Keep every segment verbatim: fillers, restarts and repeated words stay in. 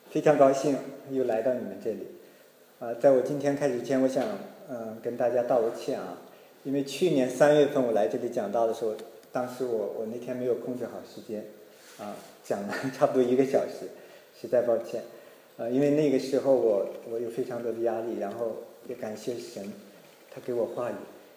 非常高兴又来到你们这里。啊，在我今天开始之前，我想嗯、呃、跟大家道个歉啊，因为去年三月份我来这里讲道的时候，当时我我那天没有控制好时间，啊，讲了差不多一个小时，实在抱歉。呃，因为那个时候我我有非常多的压力，然后也感谢神，他给我话语，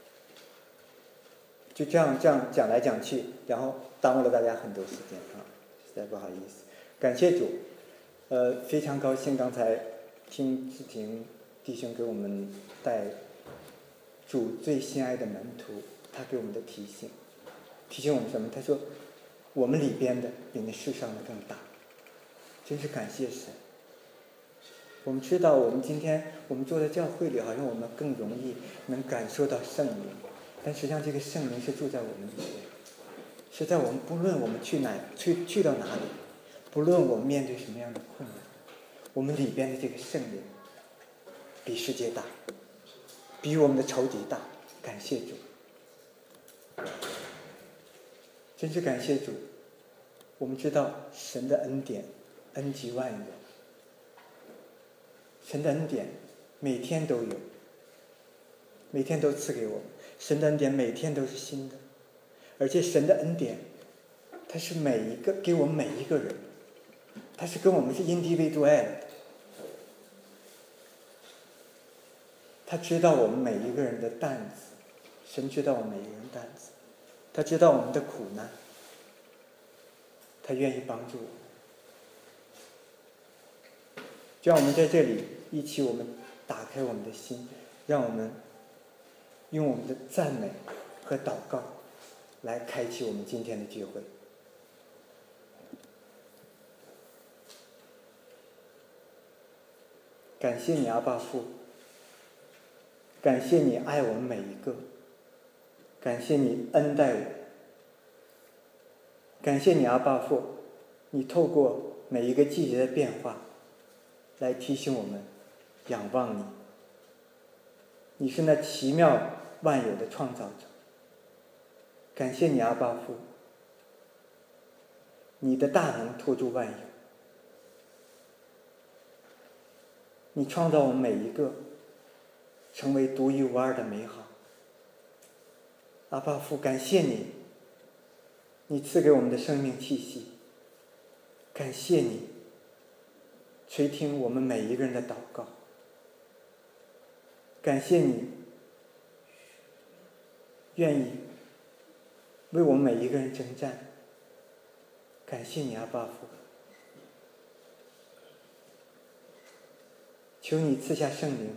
就这样这样讲来讲去，然后耽误了大家很多时间啊，实在不好意思。感谢主，呃，非常高兴刚才听志婷弟兄给我们带主最心爱的门徒，他给我们的提醒，提醒我们什么？他说我们里边的比那世上的更大，真是感谢神。我们知道我们今天我们坐在教会里，好像我们更容易能感受到圣灵，但实际上这个圣灵是住在我们里面，是在我们不论我们去哪去去到哪里，不论我们面对什么样的困难，我们里边的这个圣灵比世界大，比我们的仇敌大。感谢主，真是感谢主。我们知道神的恩典恩及万有，神的恩典每天都有，每天都赐给我们。神的恩典每天都是新的，而且神的恩典它是每一个给我们每一个人，它是跟我们是 individual 的，他知道我们每一个人的担子，神知道我们每一个人的担子，他知道我们的苦难，他愿意帮助我们。就让我们在这里一起，我们打开我们的心，让我们用我们的赞美和祷告来开启我们今天的聚会。感谢你阿爸父，感谢你爱我们每一个，感谢你恩待我，感谢你阿爸父，你透过每一个季节的变化来提醒我们仰望你。你是那奇妙万有的创造者，感谢你阿爸父，你的大能托住万有，你创造我们每一个成为独一无二的美好。阿爸父，感谢你，你赐给我们的生命气息，感谢你垂听我们每一个人的祷告，感谢你愿意为我们每一个人征战，感谢你阿爸父，求你赐下圣灵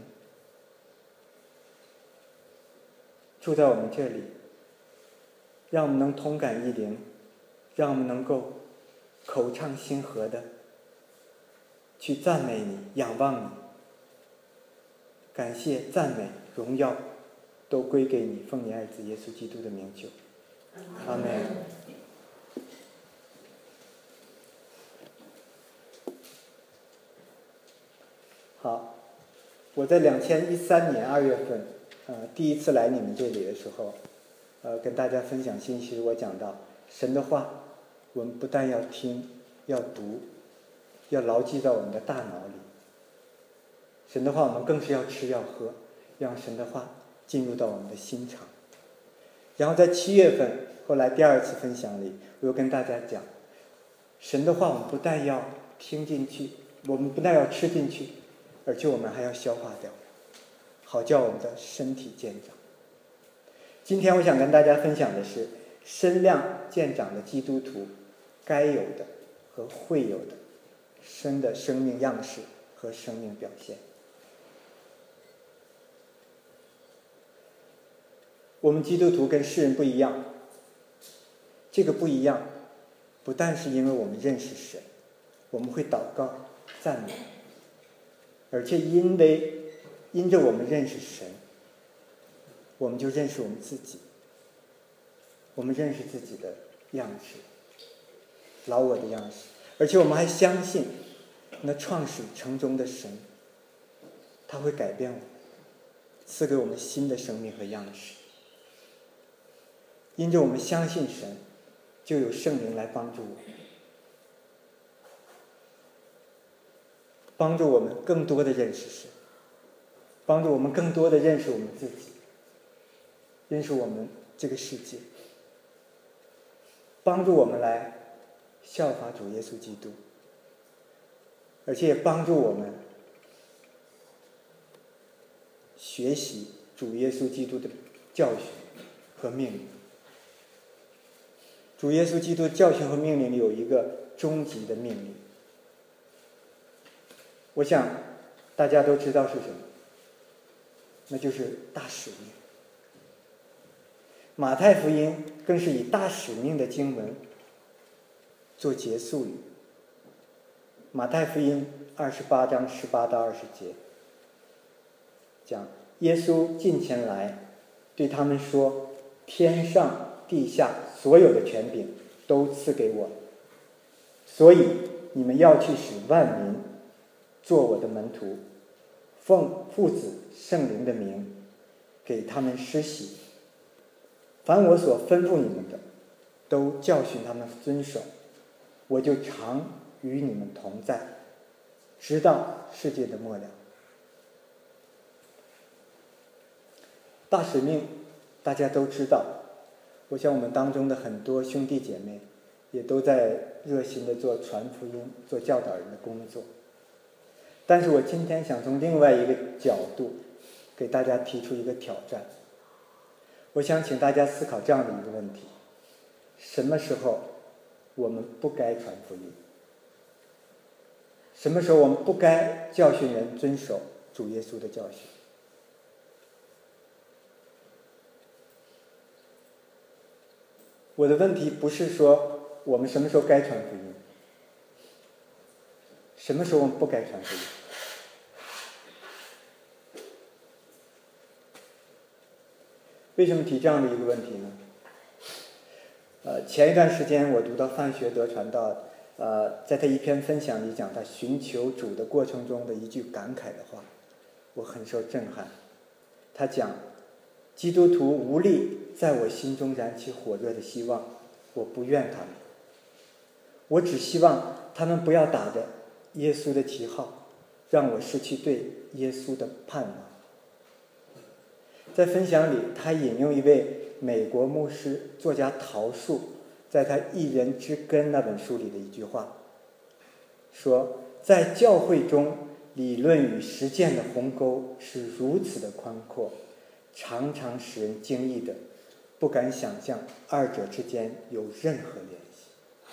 住在我们这里，让我们能同感一灵，让我们能够口唱心和的去赞美你，仰望你。感谢赞美荣耀都归给你，奉你爱子耶稣基督的名求，阿们。好，我在两千一三年二月份，呃，第一次来你们这里的时候，呃，跟大家分享信息，我讲到神的话，我们不但要听，要读，要牢记在我们的大脑里。神的话，我们更是要吃要喝，让神的话进入到我们的心肠。然后在七月份，后来第二次分享里，我又跟大家讲，神的话我们不但要听进去，我们不但要吃进去，而且我们还要消化掉，好叫我们的身体健长。今天我想跟大家分享的是身量健长的基督徒该有的和会有的生的生命样式和生命表现。我们基督徒跟世人不一样，这个不一样不但是因为我们认识神，我们会祷告赞美，而且因为因着我们认识神，我们就认识我们自己，我们认识自己的样式，老我的样式，而且我们还相信那创始成终的神，他会改变我们，赐给我们新的生命和样式。因着我们相信神，就有圣灵来帮助我们。 帮助我们更多的认识神，帮助我们更多的认识我们自己，认识我们这个世界，帮助我们来效法主耶稣基督，而且也帮助我们学习主耶稣基督的教训和命令。主耶稣基督教训和命令里有一个终极的命令，我想大家都知道是什么，那就是大使命。马太福音更是以大使命的经文做结束语。马太福音二十八章十八到二十节讲，耶稣近前来对他们说，天上地下所有的权柄都赐给我，所以你们要去使万民做我的门徒，奉父子圣灵的名给他们施洗，凡我所吩咐你们的都教训他们遵守，我就常与你们同在，直到世界的末了。大使命大家都知道，我想我们当中的很多兄弟姐妹也都在热心的做传福音、做教导人的工作。但是我今天想从另外一个角度给大家提出一个挑战，我想请大家思考这样的一个问题：什么时候我们不该传福音？什么时候我们不该教训人遵守主耶稣的教训？我的问题不是说我们什么时候该传福音，什么时候我们不该传福音。为什么提这样的一个问题呢？呃，前一段时间我读到范学德传道，呃，在他一篇分享里讲他寻求主的过程中的一句感慨的话，我很受震撼。他讲，基督徒无力在我心中燃起火热的希望，我不怨他们，我只希望他们不要打着耶稣的旗号，让我失去对耶稣的盼望。在分享里，他引用一位美国牧师作家陶树在他《一人之根》那本书里的一句话，说在教会中，理论与实践的鸿沟是如此的宽阔，常常使人惊异的不敢想象二者之间有任何联系。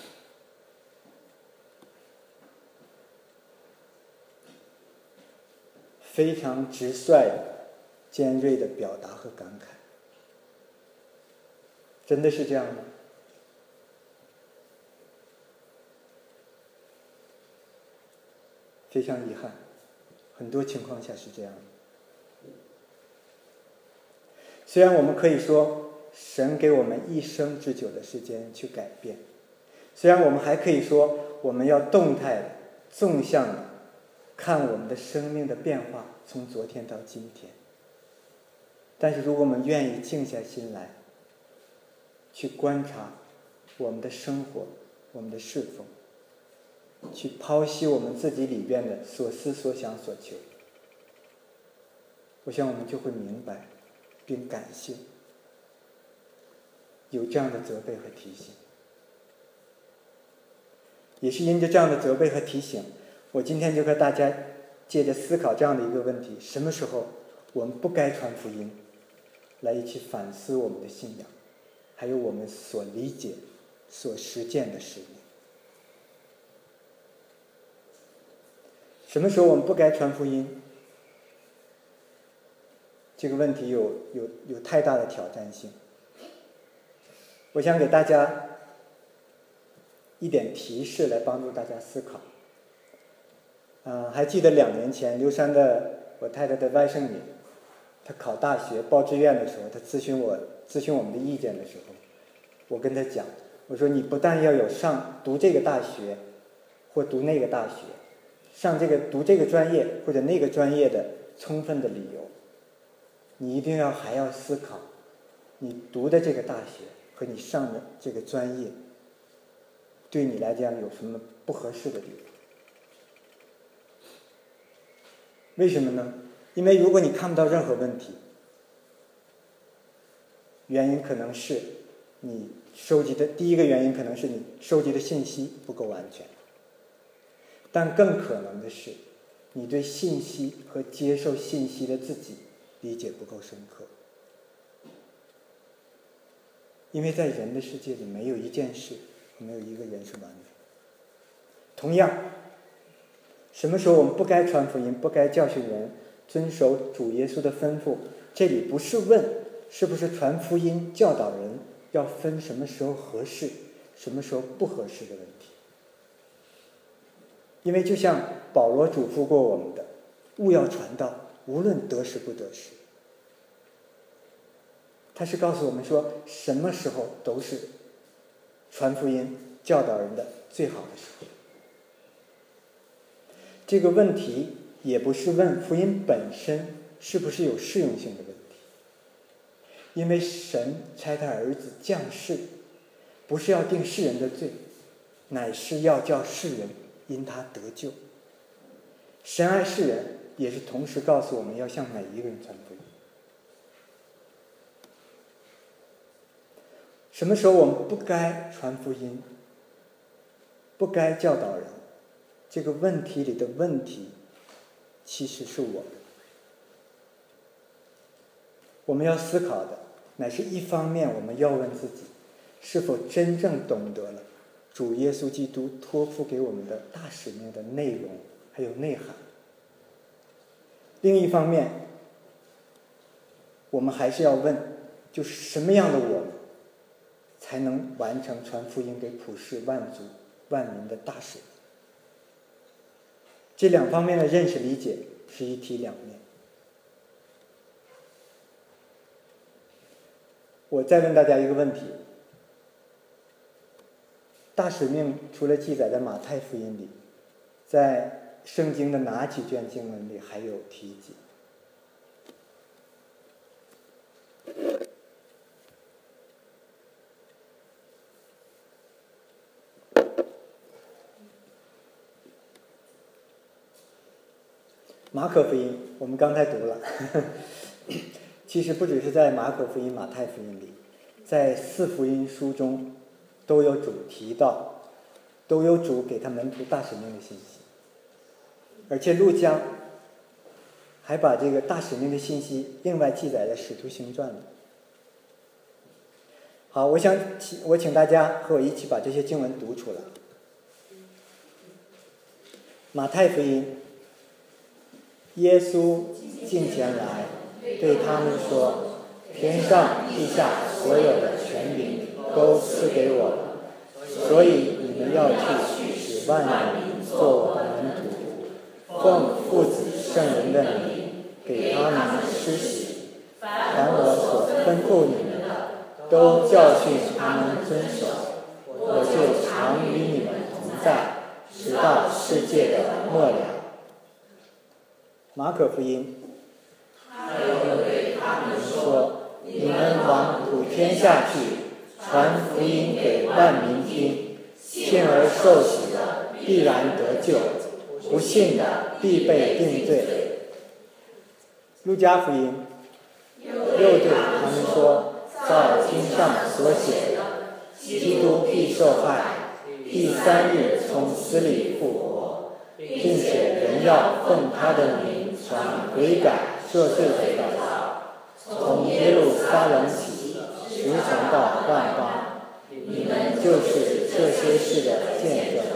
非常直率尖锐的表达和感慨，真的是这样吗？非常遗憾，很多情况下是这样的。虽然我们可以说神给我们一生之久的时间去改变，虽然我们还可以说我们要动态纵向的看我们的生命的变化从昨天到今天，但是如果我们愿意静下心来去观察我们的生活，我们的侍奉，去剖析我们自己里边的所思所想所求，我想我们就会明白并感谢有这样的责备和提醒。也是因着这样的责备和提醒，我今天就和大家借着思考这样的一个问题：什么时候我们不该传福音，来一起反思我们的信仰，还有我们所理解、所实践的使命。什么时候我们不该传福音？这个问题有有有太大的挑战性。我想给大家一点提示来帮助大家思考。呃，还记得两年前刘山的我太太的外甥女，她考大学报志愿的时候，她咨询我咨询我们的意见的时候，我跟她讲，我说你不但要有上读这个大学或读那个大学，上这个读这个专业或者那个专业的充分的理由，你一定要还要思考你读的这个大学和你上的这个专业对你来讲有什么不合适的地方。 为什么呢？因为如果你看不到任何问题，原因可能是你收集的第一个原因可能是你收集的信息不够完全，但更可能的是你对信息和接受信息的自己理解不够深刻。因为在人的世界里，没有一件事，没有一个人是完美。同样，什么时候我们不该传福音，不该教训人，遵守主耶稣的吩咐，这里不是问是不是传福音教导人要分什么时候合适，什么时候不合适的问题。因为就像保罗嘱咐过我们的，务要传道，无论得时不得时。他是告诉我们说，什么时候都是传福音教导人的最好的时候。这个问题也不是问福音本身是不是有适用性的问题，因为神差他儿子降世，不是要定世人的罪，乃是要叫世人因他得救。神爱世人，也是同时告诉我们要向每一个人传福音。什么时候我们不该传福音，不该教导人，这个问题里的问题其实是我们。我们要思考的乃是一方面，我们要问自己是否真正懂得了主耶稣基督托付给我们的大使命的内容还有内涵。另一方面，我们还是要问，就是什么样的我们才能完成传福音给普世万族万民的大使命。这两方面的认识理解是一体两面。我再问大家一个问题，大使命除了记载在马太福音里，在圣经的哪几卷经文里还有提及？马可福音我们刚才读了，其实不只是在马可福音、马太福音里，在四福音书中都有主提到，都有主给他门徒大使命的信息。而且路加还把这个大使命的信息另外记载在使徒行传里。好，我想我请大家和我一起把这些经文读出来。马太福音，耶稣近前来对他们说，天上地下所有的权柄都赐给我了，所以你们要去，使万民做我的门徒，奉父子圣灵的名给他们施洗，凡我所吩咐你们的都教训他们遵守，我就常与你们同在，直到世界的末了。马可福音，他又对他们说，你们往普天下去，传福音给万民听，信而受洗的必然得救，不信的必被定罪。路加福音又对他们说，照经上所写的，基督必受害，第三日从死里复活，并且人要奉他的名传悔改赦罪的道，从耶路撒冷起，直传到万邦，你们就是这些事的见证。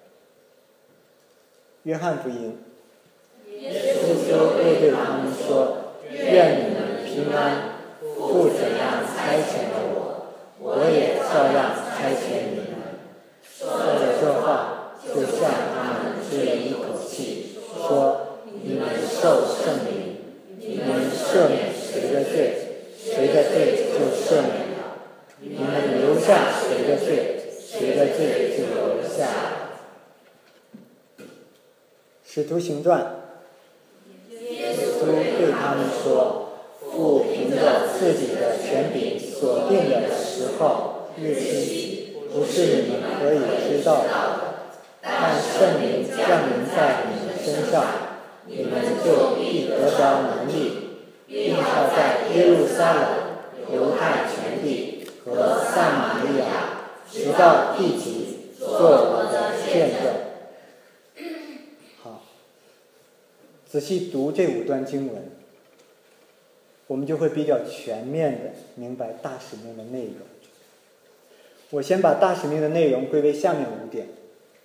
约翰福音，耶稣又对他们说，愿你们平安，父怎样差遣了我，我也照样差遣你们。说了这话，就向他们吹了一口气，说，你们受圣灵，你们赦免谁的罪，谁的罪就赦免了；你们留下谁的罪，谁的罪就留下了。使徒行传，耶稣对他们说，父凭着自己的权柄所定的时候日期，不是你们可以知道的，但圣灵降临在你们身上， 你们就必得着能力，并要在耶路撒冷、犹太全地和撒玛利亚，直到地极，做我的见证。 好，仔细读这五段经文，我们就会比较全面的明白大使命的内容。我先把大使命的内容归为下面五点。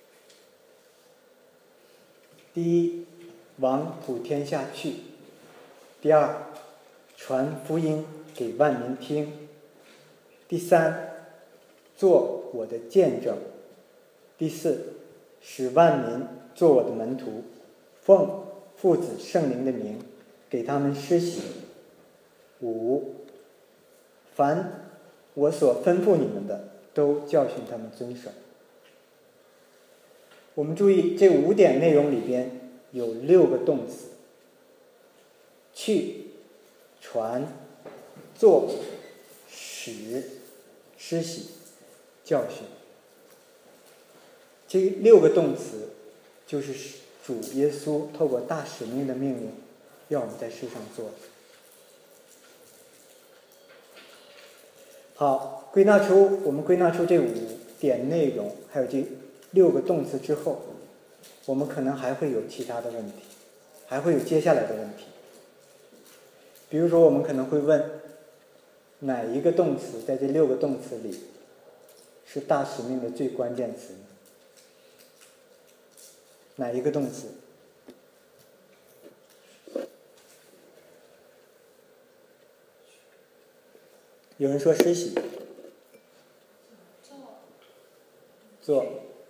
第一，往普天下去；第二，传福音给万民听；第三，做我的见证；第四，使万民做我的门徒，奉父子圣灵的名给他们施洗；五，凡我所吩咐你们的，都教训他们遵守。我们注意这五点内容里边有六个动词：去、传、做、使、施洗、教训。这六个动词就是主耶稣透过大使命的命令要我们在世上做的。好，归纳出我们归纳出这五点内容，还有这六个动词之后，我们可能还会有其他的问题，还会有接下来的问题。比如说，我们可能会问，哪一个动词在这六个动词里是大使命的最关键词呢？哪一个动词？有人说施洗，做，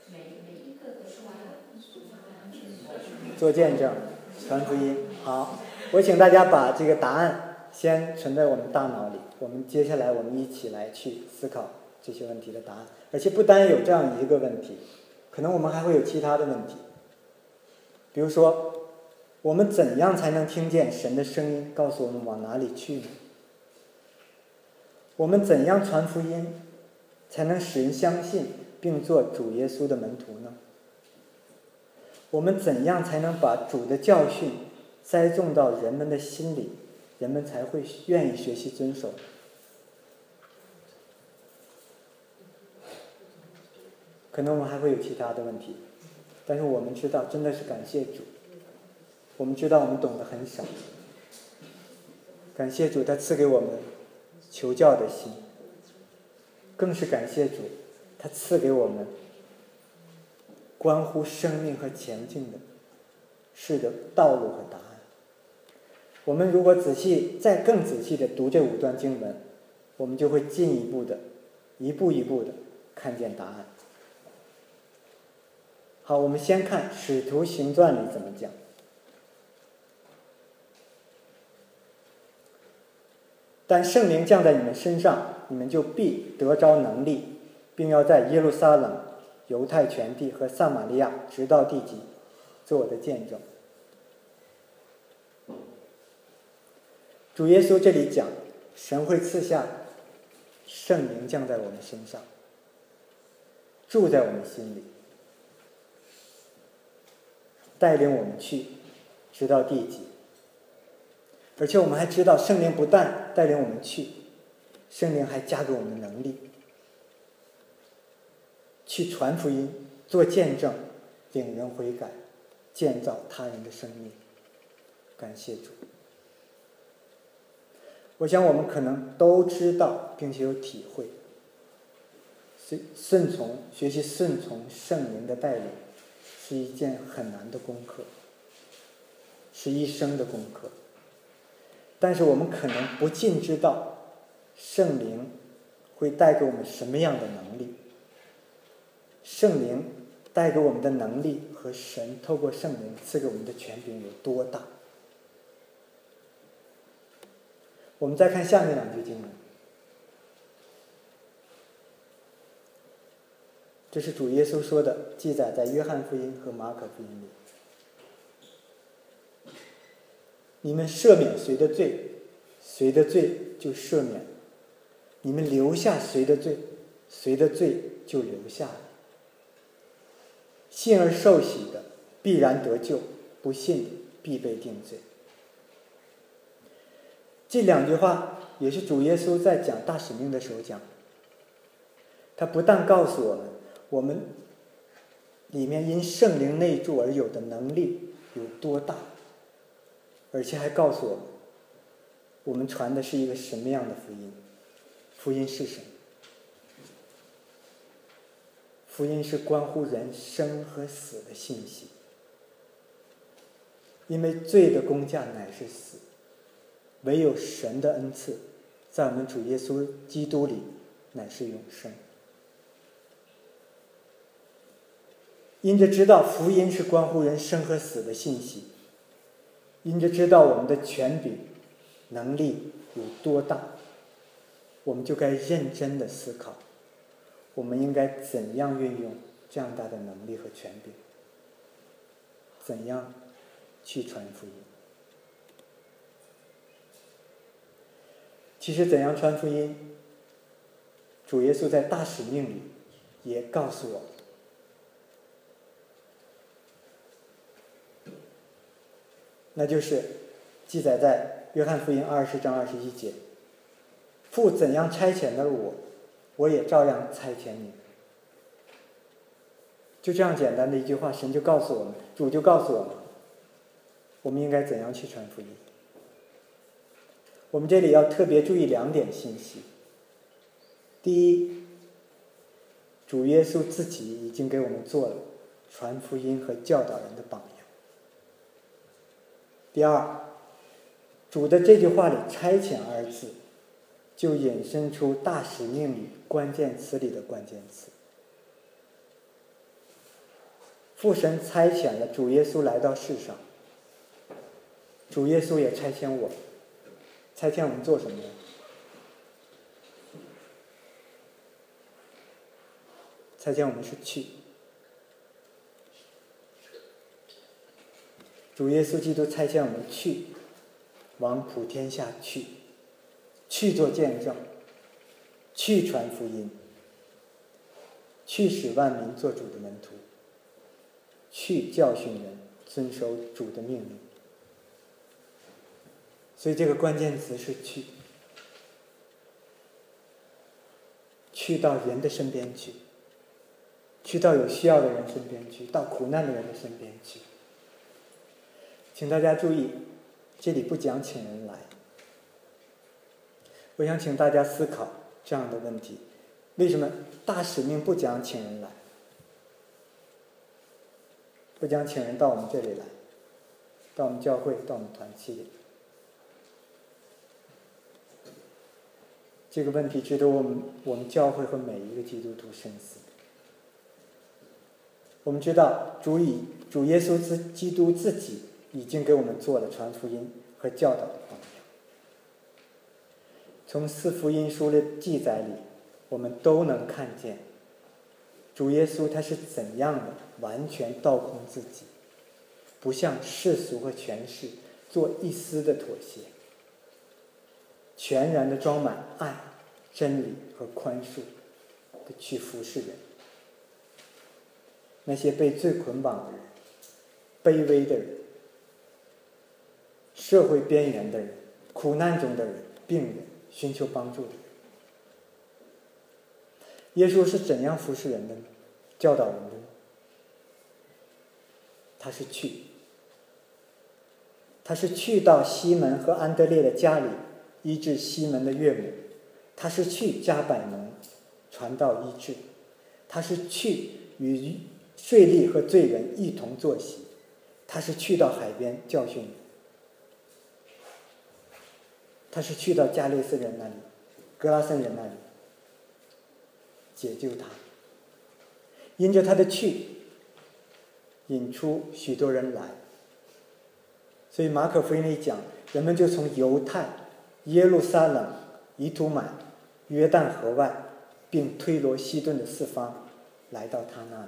做见证，传福音。好，我请大家把这个答案先存在我们大脑里，我们接下来我们一起来去思考这些问题的答案。而且不单有这样一个问题，可能我们还会有其他的问题。比如说，我们怎样才能听见神的声音告诉我们往哪里去呢？我们怎样传福音才能使人相信并做主耶稣的门徒呢？我们怎样才能把主的教训栽种到人们的心里，人们才会愿意学习遵守？可能我们还会有其他的问题，但是我们知道，真的是感谢主，我们知道我们懂得很少，感谢主他赐给我们求教的心，更是感谢主他赐给我们关乎生命和前进的是的道路和答案。我们如果仔细再更仔细的读这五段经文，我们就会进一步的一步一步的看见答案。好，我们先看《使徒行传》里怎么讲。但圣灵降在你们身上，你们就必得着能力，并要在耶路撒冷、犹太全地和撒玛利亚直到地极，做我的见证。主耶稣这里讲，神会赐下圣灵降在我们身上，住在我们心里，带领我们去直到地极。而且我们还知道，圣灵不但带领我们去，圣灵还加给我们能力，去传福音、做见证、领人悔改、建造他人的生命。感谢主！我想我们可能都知道并且有体会，顺从学习顺从圣灵的带领是一件很难的功课，是一生的功课。但是我们可能不尽知道圣灵会带给我们什么样的能力，圣灵带给我们的能力和神透过圣灵赐给我们的权柄有多大。我们再看下面两句经文，这是主耶稣说的，记载在约翰福音和马可福音里。你们赦免谁的罪，谁的罪就赦免；你们留下谁的罪，谁的罪就留下了。信而受洗的必然得救，不信必被定罪。这两句话也是主耶稣在讲大使命的时候讲。他不但告诉我们，我们里面因圣灵内住而有的能力有多大，而且还告诉我们，我们传的是一个什么样的福音。福音是什么？福音是关乎人生和死的信息。因为罪的工价乃是死，唯有神的恩赐在我们主耶稣基督里乃是永生。因着知道福音是关乎人生和死的信息，因着知道我们的权柄能力有多大，我们就该认真的思考，我们应该怎样运用这样大的能力和权柄，怎样去传福音。其实怎样传福音，主耶稣在大使命里也告诉我们。那就是记载在约翰福音二十章二十一节，父怎样差遣了我，我也照样差遣你。就这样简单的一句话，神就告诉我们，主就告诉我们，我们应该怎样去传福音。我们这里要特别注意两点信息。第一，主耶稣自己已经给我们做了传福音和教导人的榜样。第二，主的这句话里差遣二字就引申出大使命里关键词里的关键词。父神差遣了主耶稣来到世上，主耶稣也差遣我，差遣我们做什么呢？差遣我们是去。主耶稣基督差遣我们去，往普天下去，去做见证，去传福音，去使万民做主的门徒，去教训人遵守主的命令。所以这个关键词是去，去到人的身边去，去到有需要的人身边去，到苦难的人的身边去。请大家注意，这里不讲请人来。我想请大家思考这样的问题：为什么大使命不讲请人来，不讲请人到我们这里来，到我们教会，到我们团契里？这个问题值得我们我们教会和每一个基督徒深思。我们知道主以主耶稣自基督自己已经给我们做了传福音和教导的榜样。从四福音书的记载里，我们都能看见主耶稣他是怎样的完全倒空自己，不向世俗和权势做一丝的妥协，全然的装满爱、真理和宽恕的去服侍人。那些被罪捆绑的人、卑微的人、社会边缘的人、苦难中的人、病人、寻求帮助的人。耶稣是怎样服侍人的呢？教导人的呢？他是去，他是去到西门和安德烈的家里医治西门的岳母，他是去加百农传道医治，他是去与税吏和罪人一同坐席，他是去到海边教训人，他是去到加略斯人那里、格拉森人那里解救他。因着他的去，引出许多人来。所以马可福音里讲，人们就从犹太、耶路撒冷、以土满、约旦河外并推罗西顿的四方来到他那里。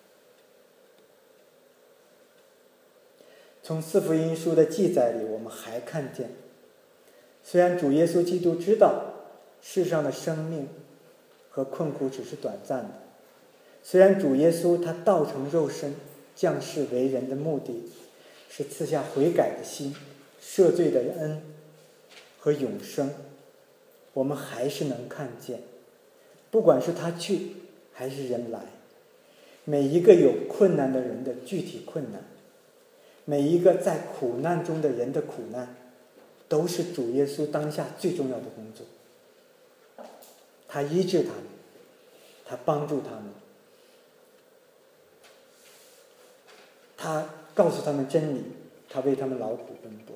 从四福音书的记载里，我们还看见，虽然主耶稣基督知道世上的生命和困苦只是短暂的，虽然主耶稣他道成肉身降世为人的目的是赐下悔改的心、赦罪的恩和永生，我们还是能看见，不管是他去还是人来，每一个有困难的人的具体困难，每一个在苦难中的人的苦难，都是主耶稣当下最重要的工作。他医治他们，他帮助他们，他告诉他们真理，他为他们劳苦奔波。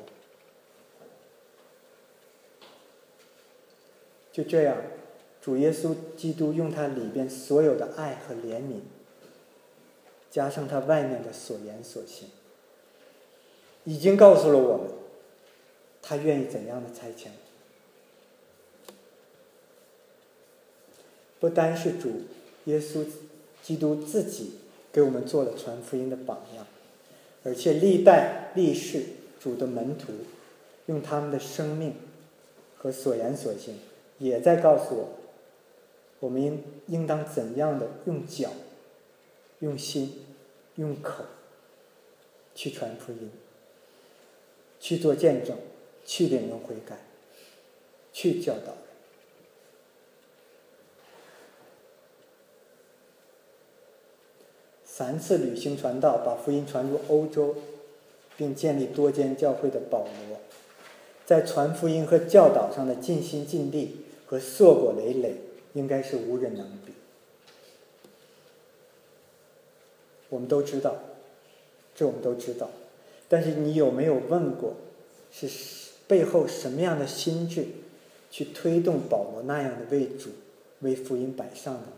就这样，主耶稣基督用他里边所有的爱和怜悯，加上他外面的所言所行，已经告诉了我们他愿意怎样的差遣。不单是主耶稣基督自己给我们做了传福音的榜样，而且历代历世主的门徒用他们的生命和所言所行，也在告诉我我们应应当怎样的用脚、用心、用口去传福音，去做见证，去领人悔改，去教导人。三次旅行传道，把福音传入欧洲，并建立多间教会的保罗，在传福音和教导上的尽心尽力和硕果累累，应该是无人能比。我们都知道，这我们都知道，但是你有没有问过，是背后什么样的心智去推动保罗那样的为主、为福音摆上呢？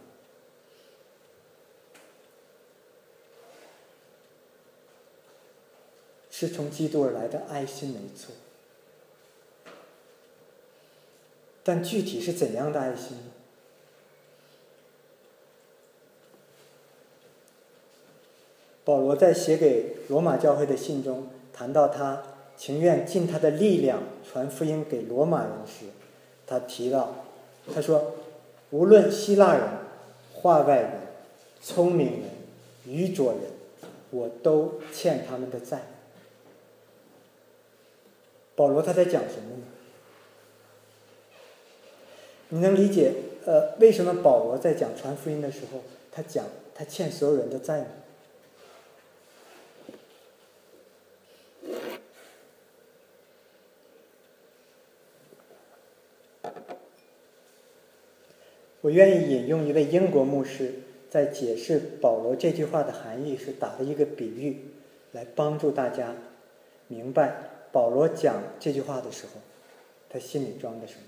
是从基督而来的爱心没错，但具体是怎样的爱心呢？保罗在写给罗马教会的信中谈到他情愿尽他的力量传福音给罗马人时，他提到，他说，无论希腊人、化外人、聪明人、愚拙人，我都欠他们的债。保罗他在讲什么呢？你能理解呃为什么保罗在讲传福音的时候，他讲他欠所有人的债吗？我愿意引用一位英国牧师在解释保罗这句话的含义时打的一个比喻，来帮助大家明白保罗讲这句话的时候他心里装的什么。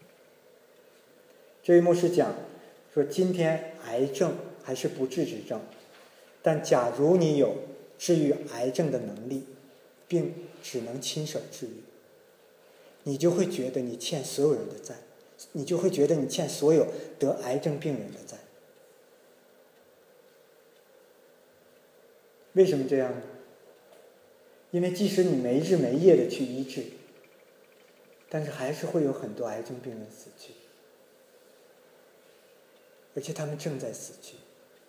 这位牧师讲说，今天癌症还是不治之症，但假如你有治愈癌症的能力，并只能亲手治愈，你就会觉得你欠所有人的债，你就会觉得你欠所有得癌症病人的债。为什么这样呢？因为即使你没日没夜的去医治，但是还是会有很多癌症病人死去，而且他们正在死去。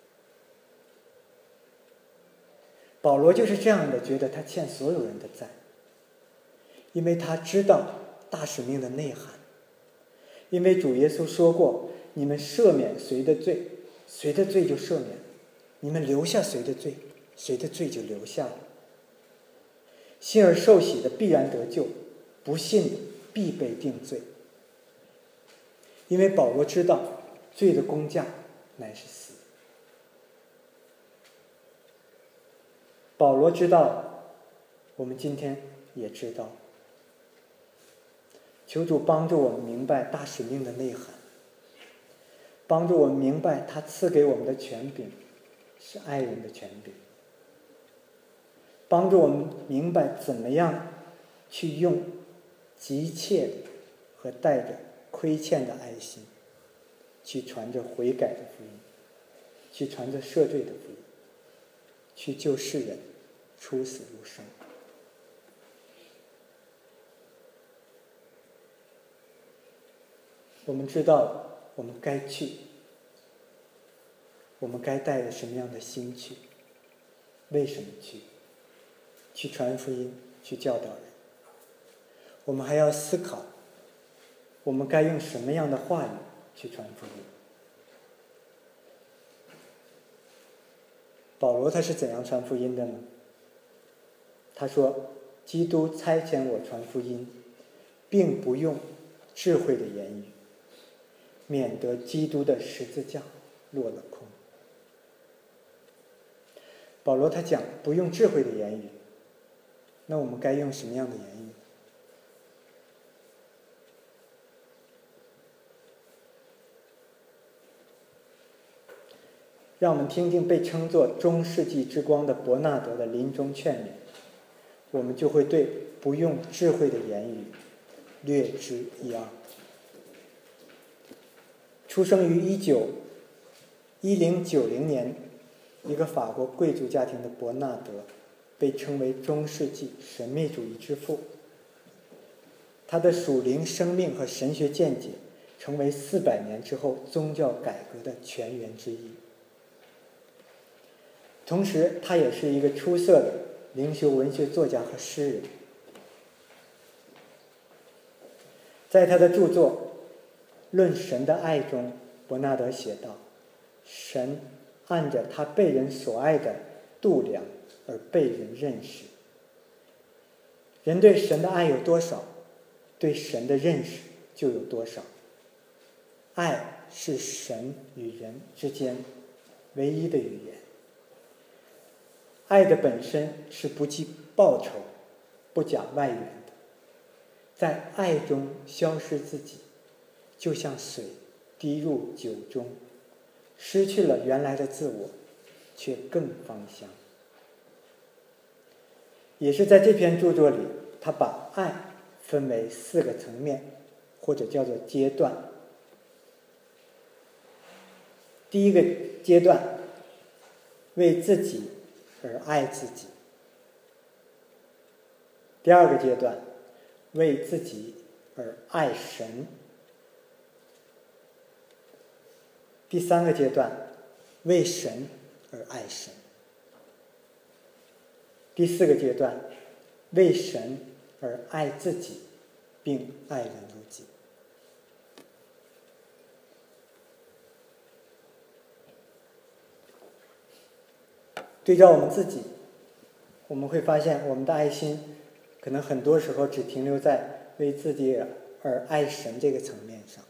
保罗就是这样的觉得他欠所有人的债，因为他知道大使命的内涵，因为主耶稣说过，你们赦免谁的罪，谁的罪就赦免，你们留下谁的罪，谁的罪就留下了。信而受洗的必然得救，不信的必被定罪。因为保罗知道罪的工价乃是死。保罗知道，我们今天也知道。求主帮助我们明白大使命的内涵，帮助我们明白他赐给我们的权柄是爱人的权柄，帮助我们明白怎么样去用急切的和带着亏欠的爱心去传着悔改的福音，去传着赦罪的福音，去救世人出死入生。我们知道我们该去，我们该带着什么样的心去，为什么去， 去传福音，去教导人。我们还要思考，我们该用什么样的话语去传福音。保罗他是怎样传福音的呢？他说，基督差遣我传福音，并不用智慧的言语，免得基督的十字架落了空。保罗他讲不用智慧的言语，那我们该用什么样的言语？让我们听听被称作中世纪之光的伯纳德的临终劝勉，我们就会对不用智慧的言语略知一二。出生于一九一零九零年一个法国贵族家庭的伯纳德，被称为中世纪神秘主义之父。他的属灵生命和神学见解成为四百年之后宗教改革的泉源之一。同时，他也是一个出色的灵修文学作家和诗人。在他的著作《论神的爱》中，伯纳德写道：神按着他被人所爱的度量而被人认识。人对神的爱有多少，对神的认识就有多少。爱是神与人之间唯一的语言。爱的本身是不计报酬、不讲外援的，在爱中消失自己，就像水滴入酒中，失去了原来的自我，却更芳香。也是在这篇著作里，他把爱分为四个层面，或者叫做阶段。第一个阶段，为自己而爱自己。第二个阶段，为自己而爱神。第三个阶段，为神而爱神。第四个阶段，为神而爱自己，并爱人如己。对照我们自己，我们会发现我们的爱心可能很多时候只停留在为自己而爱神这个层面上。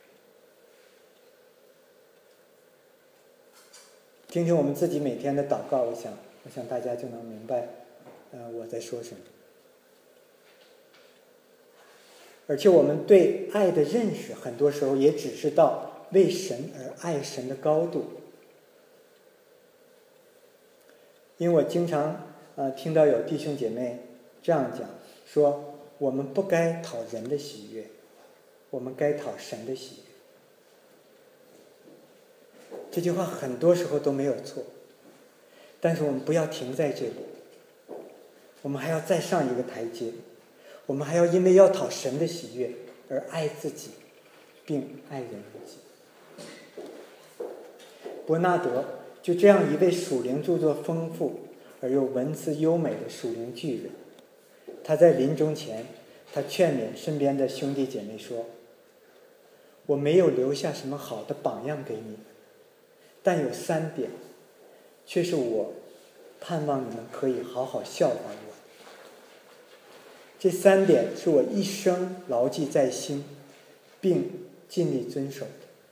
听听我们自己每天的祷告，我想我想大家就能明白呃我在说什么。而且我们对爱的认识很多时候也只是到为神而爱神的高度。因为我经常呃听到有弟兄姐妹这样讲，说我们不该讨人的喜悦，我们该讨神的喜悦。这句话很多时候都没有错，但是我们不要停在这里，我们还要再上一个台阶，我们还要因为要讨神的喜悦而爱自己，并爱人如己。伯纳德就这样一位属灵著作丰富而又文字优美的属灵巨人，他在临终前，他劝勉身边的兄弟姐妹说：我没有留下什么好的榜样给你们，但有三点却是我盼望你们可以好好效法我。这三点是我一生牢记在心，并尽力遵守的。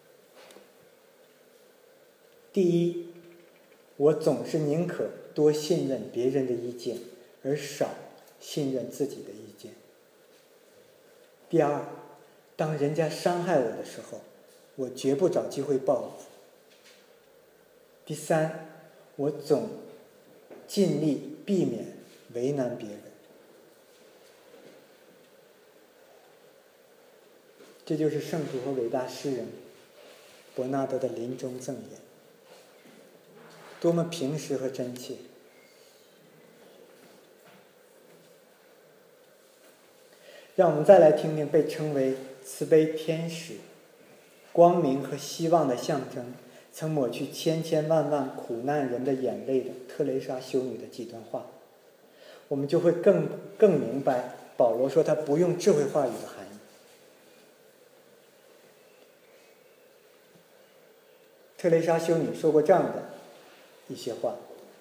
第一，我总是宁可多信任别人的意见，而少信任自己的意见。第二，当人家伤害我的时候，我绝不找机会报复。第三，我总尽力避免为难别人。这就是圣徒和伟大诗人伯纳德的临终赠言，多么平实和真切。让我们再来听听被称为慈悲天使、光明和希望的象征，曾抹去千千万万苦难人的眼泪的特蕾莎修女的几段话。 我们就会更更明白保罗说他不用智慧话语的含义。特蕾莎修女说过这样的一些话：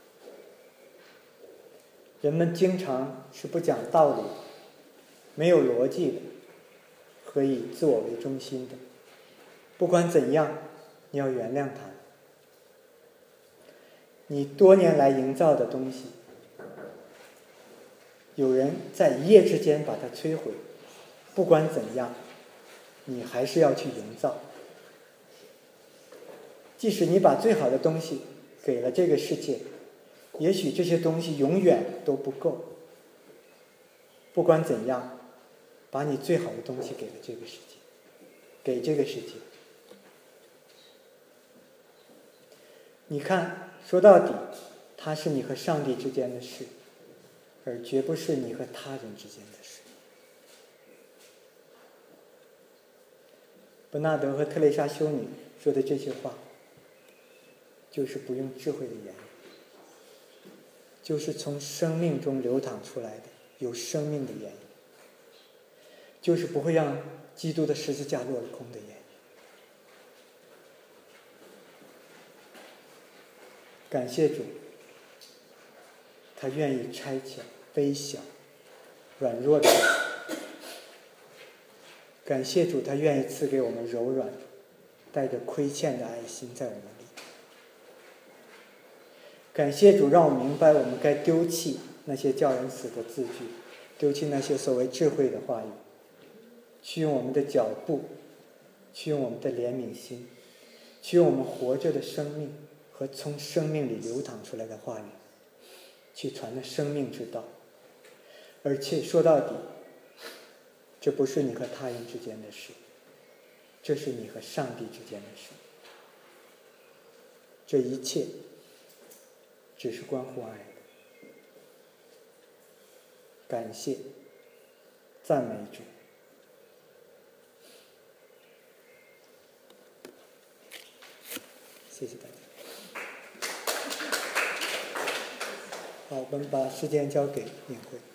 人们经常是不讲道理、没有逻辑的和以自我为中心的。不管怎样，你要原谅他。你多年来营造的东西，有人在一夜之间把它摧毁。不管怎样，你还是要去营造。即使你把最好的东西给了这个世界，也许这些东西永远都不够。不管怎样，把你最好的东西给了这个世界，给这个世界。你看，说到底，它是你和上帝之间的事，而绝不是你和他人之间的事。伯纳德和特蕾莎修女说的这些话，就是不用智慧的言语，就是从生命中流淌出来的有生命的言语，就是不会让基督的十字架落了空的言语。感谢主，他愿意差遣微小、软弱的人。感谢主，他愿意赐给我们柔软、带着亏欠的爱心在我们里。感谢主，让我明白我们该丢弃那些叫人死的字句，丢弃那些所谓智慧的话语，去用我们的脚步，去用我们的怜悯心，去用我们活着的生命和从生命里流淌出来的话语，去传那生命之道。而且说到底，这不是你和他人之间的事，这是你和上帝之间的事。这一切只是关乎爱的。感谢，赞美主。谢谢大家。好，我们把时间交给领会。